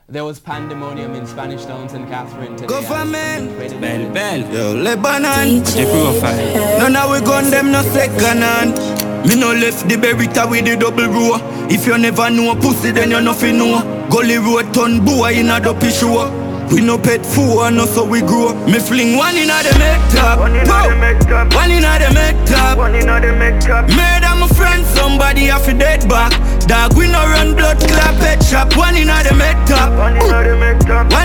There was pandemonium in Spanish Town, St. Catherine today. Government, Bell, yo, Lebanon. the profile. None of we gun them no second hand. Me no left the Beretta with the double row. If you never know a pussy, then you nothing know. Gully road turn boy in a dopey show. We no pet fool, no so we grow. Me fling one in a the make top, one in a the make top. Murder my friend, somebody have a dead back. Dog, we no run blood clot pet shop. One in a the make top, one in a the make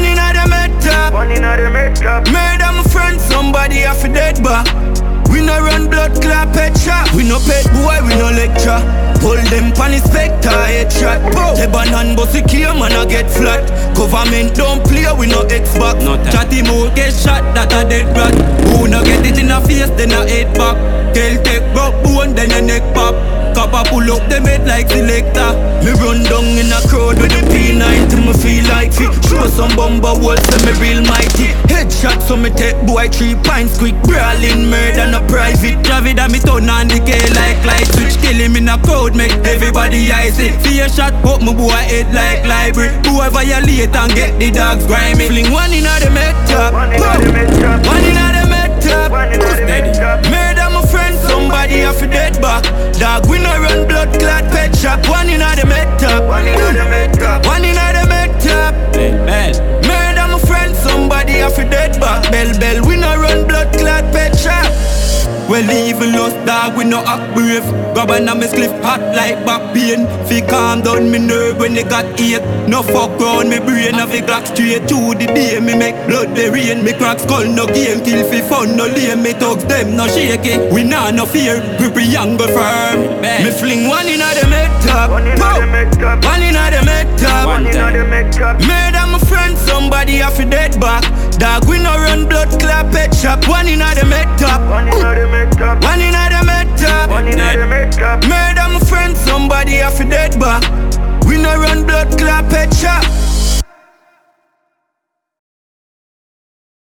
top. Murder my friend, somebody have a dead back. We no run blood clot pet shop. We no pet boy, we no lecture. Hold them pan inspector headshot. Lebanon bossy came and I get flat. Government don't play, we no Xbox. Chatty mode get shot, that a dead rat. Who no get it in a face, then a head back. Tail take broke bone, then your neck pop. Copper pull up them head like selector. Me run down in a crowd with the P9 till me feel like fit. Show some bumper walls, so me real mighty. Headshot so me take boy 3 pints quick. Brawling murder no private. Javid and me turn on the gay like light switch. Kill him in a crowd, make everybody eyes it. Fear shot up my boy head like library. Boy violate and get the dogs grimy. Fling one in a the med top, one in a the med top. Murder my friend, somebody have a dead back. Dog, we no run blood clot pet shop. One in a the med top, one in a the med top. Murder my friend, somebody have a dead back. Bell, we no run blood clot pet shop. Well, even lost dog, we no act brave. Grab a me cliff hot like back pain. Fi calm down me nerve when they got ache. No fuck round me brain, have a Glock straight to the day. Me make blood the rain, me crack skull no game. Kill fi fun no lame, me thugs them no shaky. We nah no fear, grip a younger firm. Me fling one in a the med top, one in a the med top. Murder my friend, somebody have a dead back. Dog, we no run blood clot pet shop. One in a the med top, one in a the med top. Murder my friend, somebody have a dead back. We no run blood clot pet shop.